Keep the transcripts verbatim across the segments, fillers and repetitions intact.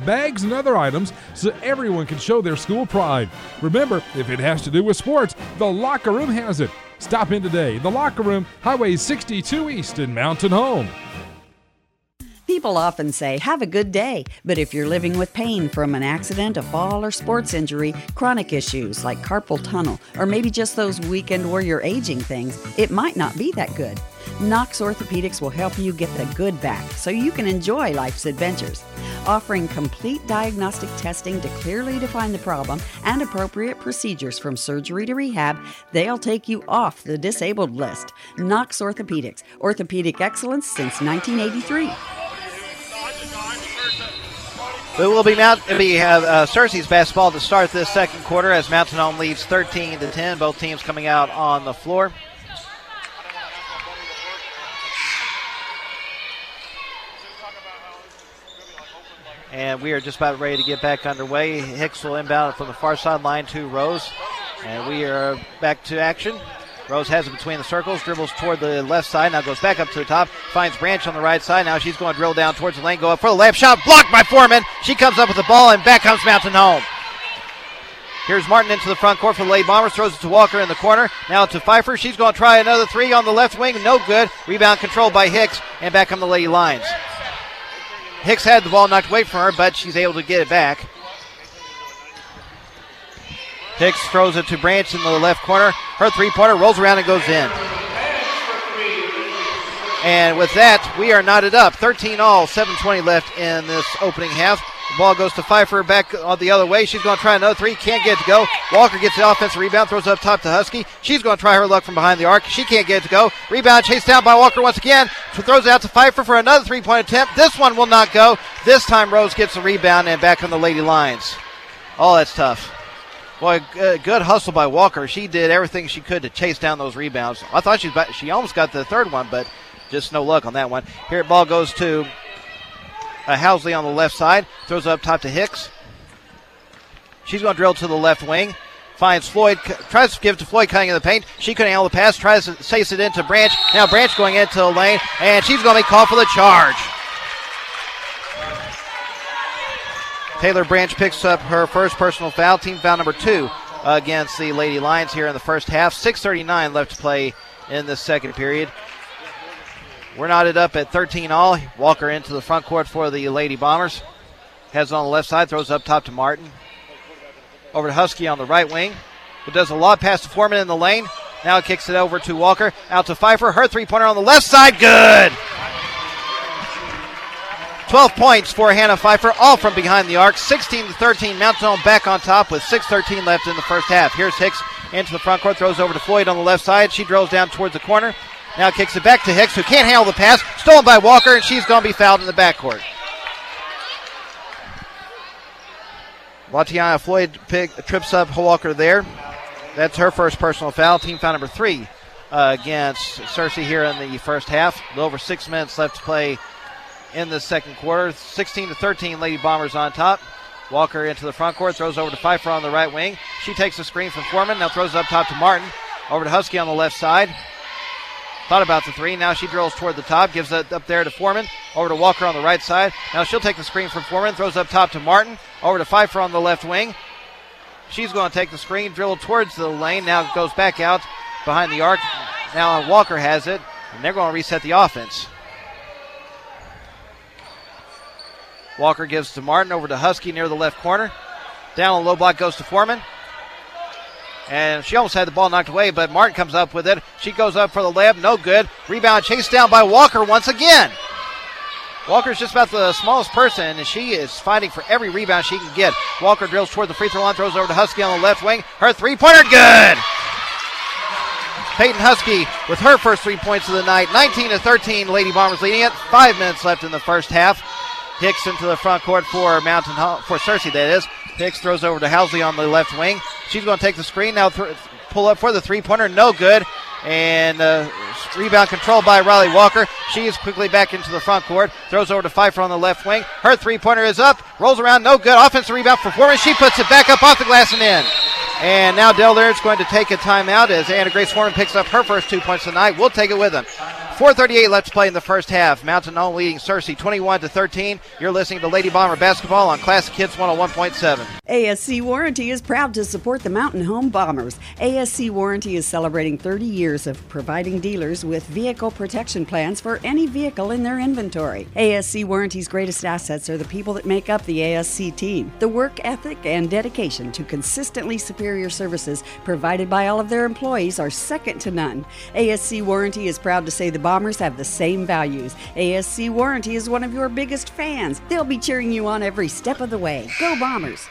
bags, and other items so everyone can show their school pride. Remember, if it has to do with sports, the Locker Room has it. Stop in today. The Locker Room, Highway sixty-two East in Mountain Home. People often say, have a good day, but if you're living with pain from an accident, a fall, or sports injury, chronic issues like carpal tunnel, or maybe just those weekend warrior aging things, it might not be that good. Knox Orthopedics will help you get the good back so you can enjoy life's adventures. Offering complete diagnostic testing to clearly define the problem and appropriate procedures from surgery to rehab, they'll take you off the disabled list. Knox Orthopedics, orthopedic excellence since nineteen eighty-three. It will be Mount. We have uh, Searcy's basketball to start this second quarter as Mountain Home leads thirteen to ten. Both teams coming out on the floor. And we are just about ready to get back underway. Hicks will inbound from the far sideline to Rose. And we are back to action. Rose has it between the circles, dribbles toward the left side, now goes back up to the top, finds Branch on the right side. Now she's going to drill down towards the lane, go up for the layup shot, blocked by Foreman. She comes up with the ball, and back comes Mountain Home. Here's Martin into the front court for the Lady Bombers, throws it to Walker in the corner. Now to Pfeiffer, she's going to try another three on the left wing, no good. Rebound controlled by Hicks, and back come the Lady Lions. Hicks had the ball knocked away from her, but she's able to get it back. Hicks throws it to Branch in the left corner. Her three-pointer rolls around and goes in. And with that, we are knotted up. thirteen all, seven twenty left in this opening half. The ball goes to Pfeiffer back on the other way. She's going to try another three. Can't get it to go. Walker gets the offensive rebound, throws it up top to Husky. She's going to try her luck from behind the arc. She can't get it to go. Rebound chased down by Walker once again. Throws it out to Pfeiffer for another three-point attempt. This one will not go. This time Rose gets the rebound and back on the Lady Lions. Oh, that's tough. Boy, good hustle by Walker. She did everything she could to chase down those rebounds. I thought she, was, she almost got the third one, but just no luck on that one. Here, ball goes to uh, Housley on the left side. Throws it up top to Hicks. She's going to drill to the left wing. Finds Floyd, tries to give it to Floyd cutting in the paint. She couldn't handle the pass, tries to chase it into Branch. Now Branch going into the lane, and she's going to be called for the charge. Taylor Branch picks up her first personal foul, team foul number two against the Lady Lions here in the first half. six thirty-nine left to play in the second period. We're knotted up at thirteen all. Walker into the front court for the Lady Bombers. Has it on the left side, throws up top to Martin. Over to Husky on the right wing, who does a lob pass to Foreman in the lane. Now kicks it over to Walker, out to Pfeiffer. Her three-pointer on the left side, good! twelve points for Hannah Pfeiffer, all from behind the arc. sixteen to thirteen, Mountain Home back on top with six thirteen left in the first half. Here's Hicks into the front court, throws over to Floyd on the left side. She drills down towards the corner. Now kicks it back to Hicks, who can't handle the pass. Stolen by Walker, and she's going to be fouled in the backcourt. Latiana Floyd pick, trips up Walker there. That's her first personal foul, team foul number three uh, against Searcy here in the first half. A little over six minutes left to play in the second quarter. sixteen to thirteen, Lady Bombers on top. Walker into the front court, throws over to Pfeiffer on the right wing. She takes the screen from Foreman, now throws it up top to Martin. Over to Husky on the left side. Thought about the three, now she drills toward the top, gives it up there to Foreman. Over to Walker on the right side. Now she'll take the screen from Foreman, throws up top to Martin. Over to Pfeiffer on the left wing. She's going to take the screen, dribble towards the lane. Now it goes back out behind the arc. Now Walker has it, and they're going to reset the offense. Walker gives to Martin, over to Husky near the left corner. Down on the low block goes to Foreman. And she almost had the ball knocked away, but Martin comes up with it. She goes up for the layup, no good. Rebound chased down by Walker once again. Walker's just about the smallest person, and she is fighting for every rebound she can get. Walker drills toward the free throw line, throws over to Husky on the left wing. Her three-pointer, good! Peyton Husky with her first three points of the night. nineteen to thirteen, Lady Bombers leading it. Five minutes left in the first half. Hicks into the front court for Mountain Home, for Searcy, that is. Hicks throws over to Housley on the left wing. She's going to take the screen, now th- pull up for the three-pointer, no good. And uh, rebound controlled by Riley Walker. She is quickly back into the front court. Throws over to Pfeiffer on the left wing. Her three-pointer is up, rolls around, no good. Offensive rebound for Foreman. She puts it back up off the glass and in. And now Del Laird's going to take a timeout as Anna Grace Foreman picks up her first two points tonight. We'll take it with them. four thirty-eight left to play in the first half. Mountain Home leading Searcy twenty-one to thirteen. You're listening to Lady Bomber Basketball on Classic Hits one oh one point seven. A S C Warranty is proud to support the Mountain Home Bombers. A S C Warranty is celebrating thirty years of providing dealers with vehicle protection plans for any vehicle in their inventory. A S C Warranty's greatest assets are the people that make up the A S C team. The work ethic and dedication to consistently superior services provided by all of their employees are second to none. A S C Warranty is proud to say the Bombers have the same values. A S C Warranty is one of your biggest fans. They'll be cheering you on every step of the way. Go Bombers!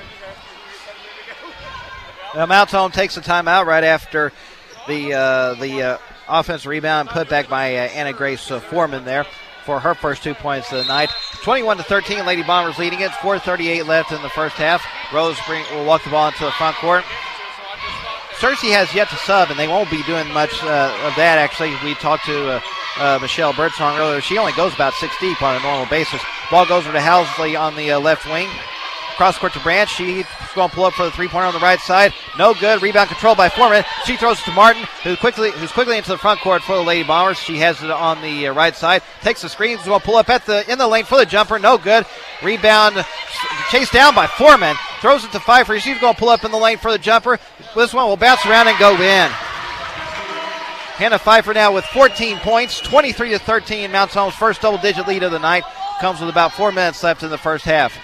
Now, Mountain Home takes a timeout right after the uh, the uh, offensive rebound put back by uh, Anna Grace uh, Foreman there for her first two points of the night. twenty-one to thirteen, Lady Bombers leading it. four thirty-eight left in the first half. Rose bring, will walk the ball into the front court. Searcy has yet to sub, and they won't be doing much uh, of that, actually. We talked to uh, uh, Michelle Birdsong earlier. She only goes about six deep on a normal basis. Ball goes over to Housley on the uh, left wing. Cross court to Branch. She's going to pull up for the three-pointer on the right side. No good. Rebound controlled by Foreman. She throws it to Martin, who quickly, who's quickly into the front court for the Lady Bombers. She has it on the uh, right side. Takes the screen. She's going to pull up at the in the lane for the jumper. No good. Rebound chased down by Foreman. Throws it to Pfeiffer. She's going to pull up in the lane for the jumper. This one will bounce around and go in. Hannah Pfeiffer now with fourteen points, twenty-three to thirteen. Mountain Home's first double-digit lead of the night. Comes with about four minutes left in the first half.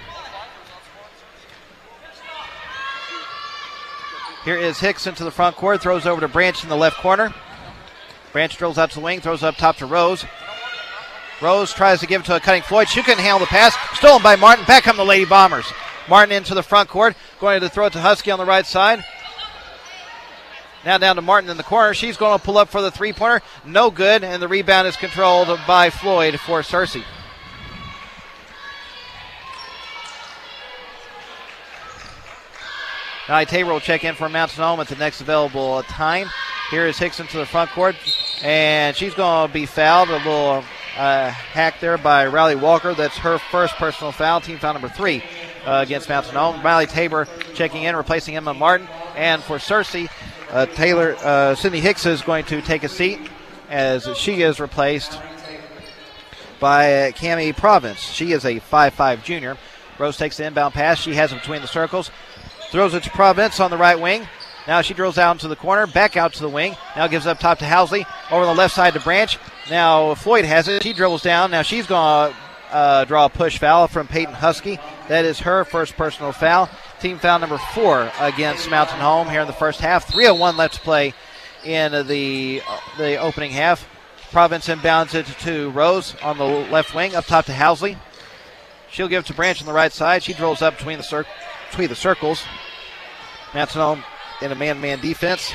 Here is Hicks into the front court, throws over to Branch in the left corner. Branch drills out to the wing, throws up top to Rose. Rose tries to give it to a cutting Floyd. She couldn't handle the pass. Stolen by Martin. Back come the Lady Bombers. Martin into the front court, going to throw it to Husky on the right side. Now down to Martin in the corner. She's going to pull up for the three-pointer. No good, and the rebound is controlled by Floyd for Searcy. Now Tabor will check in for Mountain Home at the next available time. Here is Hicks into the front court, and she's going to be fouled. A little uh, hack there by Riley Walker. That's her first personal foul, team foul number three uh, against Mountain Home. Riley Tabor checking in, replacing Emma Martin. And for Searcy, uh, Taylor uh, Sydney Hicks is going to take a seat as she is replaced by uh, Cammie Province. She is a five five junior. Rose takes the inbound pass. She has it between the circles. Throws it to Province on the right wing. Now she drills out into the corner, back out to the wing. Now gives up top to Housley. Over the left side to Branch. Now Floyd has it. She dribbles down. Now she's going to uh, draw a push foul from Peyton Husky. That is her first personal foul. Team foul number four against Mountain Home here in the first half. three oh one left to play in the, uh, the opening half. Province inbounds it to Rose on the left wing, up top to Housley. She'll give it to Branch on the right side. She drills up between the cir- between the circles. Mountain Home in a man-to-man defense.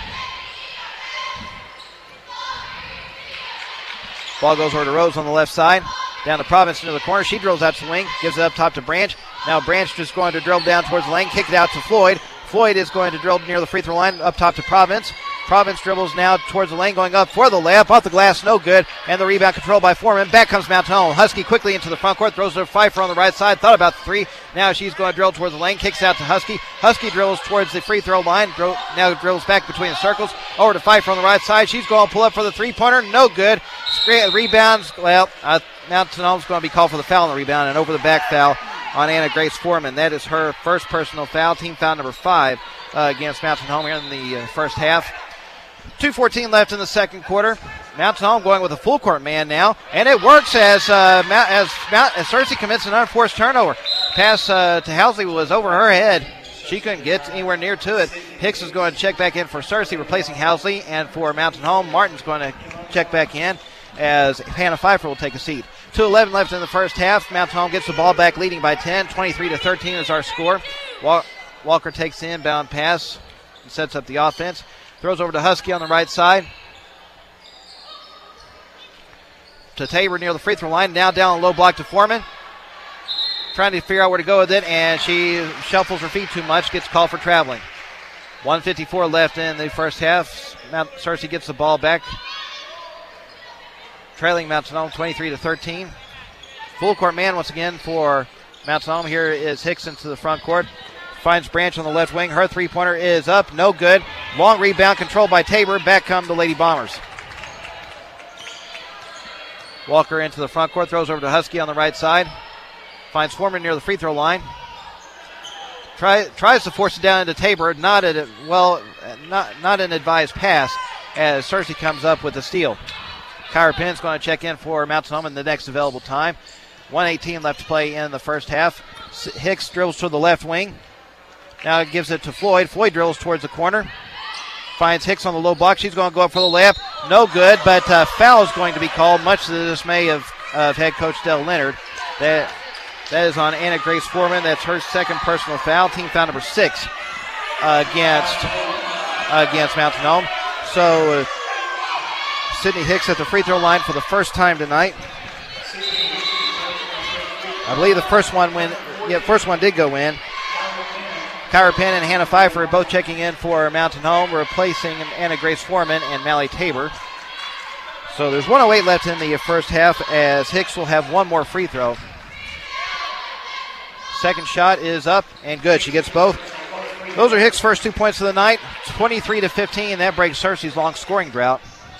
Ball goes over to Rose on the left side. Down to Province into the corner. She drills out to the wing. Gives it up top to Branch. Now Branch just going to drill down towards the lane. Kick it out to Floyd. Floyd is going to drill near the free throw line. Up top to Province. Province dribbles now towards the lane, going up for the layup. Off the glass, no good. And the rebound controlled by Foreman. Back comes Mountain Home. Husky quickly into the front court. Throws it to Pfeiffer on the right side. Thought about the three. Now she's going to drill towards the lane. Kicks out to Husky. Husky drills towards the free throw line. Dro- now drills back between the circles. Over to Pfeiffer on the right side. She's going to pull up for the three-pointer. No good. Scre- rebounds. Well, uh, Mountain Home's going to be called for the foul on the rebound. And over the back foul on Anna Grace Foreman. That is her first personal foul. Team foul number five uh, against Mountain Home here in the uh, first half. two fourteen left in the second quarter. Mountain Home going with a full court man now, and it works as uh, Mount, as, Mount, as Searcy commits an unforced turnover. Pass uh, to Housley was over her head. She couldn't get anywhere near to it. Hicks is going to check back in for Searcy, replacing Housley, and for Mountain Home, Martin's going to check back in as Hannah Pfeiffer will take a seat. two eleven left in the first half. Mountain Home gets the ball back, leading by ten. twenty-three to thirteen is our score. Walker takes the inbound pass and sets up the offense. Throws over to Husky on the right side. To Tabor near the free throw line. Now down low block to Foreman. Trying to figure out where to go with it, and she shuffles her feet too much. Gets called for traveling. one fifty-four left in the first half. Mount Searcy gets the ball back. Trailing Mountain Home twenty-three to thirteen. Full court man once again for Mountain Home. Here is Hicks into the front court. Finds Branch on the left wing. Her three-pointer is up. No good. Long rebound controlled by Tabor. Back come the Lady Bombers. Walker into the front court, throws over to Husky on the right side. Finds Foreman near the free throw line. Try, tries to force it down into Tabor. Not a well, not not an advised pass as Cersei comes up with a steal. Kyra Penn's going to check in for Mountain Home in the next available time. one eighteen left to play in the first half. Hicks drills to the left wing. Now it gives it to Floyd. Floyd drills towards the corner. Finds Hicks on the low block. She's going to go up for the layup. No good, but uh, foul is going to be called, much to the dismay of, of head coach Dell Leonard. That, that is on Anna Grace Foreman. That's her second personal foul. Team foul number six uh, against, uh, against Mountain Home. So uh, Sydney Hicks at the free throw line for the first time tonight. I believe the first one went, yeah, first one did go in. Kyra Penn and Hannah Pfeiffer both checking in for Mountain Home, replacing Anna Grace Foreman and Mally Tabor. So there's one oh eight left in the first half as Hicks will have one more free throw. Second shot is up and good. She gets both. Those are Hicks' first two points of the night, twenty-three to fifteen. That breaks Cersei's long scoring drought.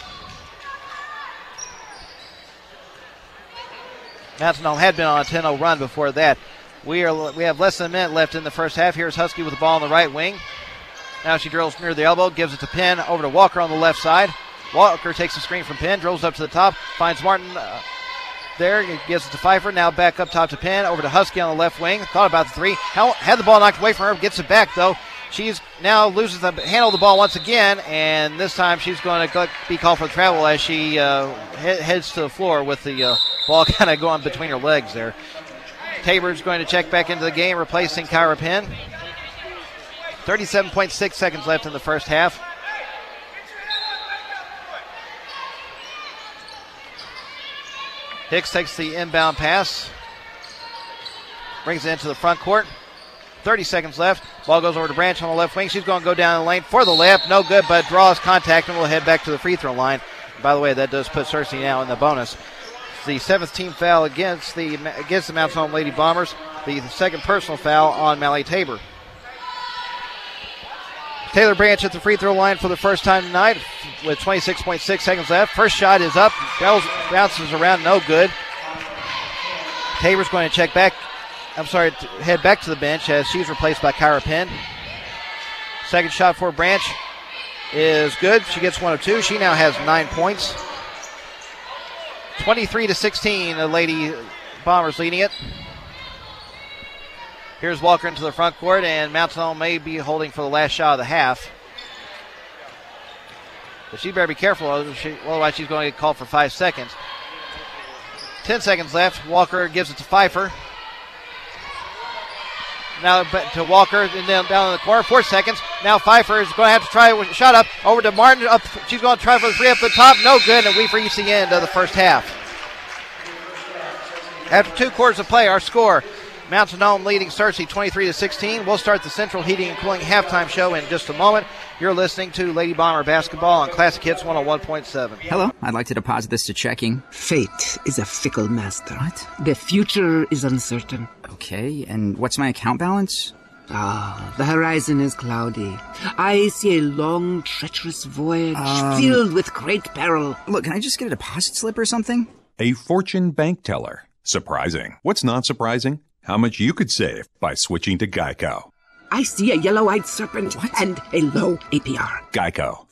Mountain Home had been on a ten oh run before that. We are we have less than a minute left in the first half. Here's Husky with the ball on the right wing. Now she drills near the elbow, gives it to Penn, over to Walker on the left side. Walker takes a screen from Penn, drills up to the top, finds Martin uh, there, gives it to Pfeiffer. Now back up top to Penn, over to Husky on the left wing. Thought about the three, had the ball knocked away from her, gets it back though. She's now loses the handle of the ball once again, and this time she's going to be called for travel as she uh, he- heads to the floor with the uh, ball kind of going between her legs there. Tabor's going to check back into the game, replacing Kyra Penn. thirty-seven point six seconds left in the first half. Hicks takes the inbound pass, brings it into the front court. thirty seconds left. Ball goes over to Branch on the left wing. She's going to go down the lane for the layup. No good, but draws contact and will head back to the free throw line. By the way, that does put Cersei now in the bonus. The seventh team foul against the against the Mountain Home Lady Bombers. The second personal foul on Mally Tabor. Taylor Branch at the free throw line for the first time tonight with twenty-six point six seconds left. First shot is up. Bounces around. No good. Tabor's going to check back. I'm sorry, head back to the bench as she's replaced by Kyra Penn. Second shot for Branch is good. She gets one of two. She now has nine points. twenty-three to sixteen, the Lady Bombers leading it. Here's Walker into the front court, and Mountain Home may be holding for the last shot of the half. But she better be careful, otherwise she's going to get called for five seconds. Ten seconds left. Walker gives it to Pfeiffer. Now to Walker, and then down in the corner. Four seconds. Now Pfeiffer is going to have to try a shot up. Over to Martin. Up. She's going to try for the three up the top. No good, and we've reached the end of the first half. After two quarters of play, our score, Mountain Home leading Cersei twenty-three to sixteen. We'll start the Central Heating and Cooling halftime show in just a moment. You're listening to Lady Bomber Basketball on Classic Hits one oh one point seven. Hello, I'd like to deposit this to checking. Fate is a fickle master. What? The future is uncertain. Okay, and what's my account balance? Ah, the horizon is cloudy. I see a long, treacherous voyage Um, filled with great peril. Look, can I just get a deposit slip or something? A Fortune bank teller. Surprising. What's not surprising? How much you could save by switching to Geico. I see a yellow-eyed serpent What? and a low A P R. Geico.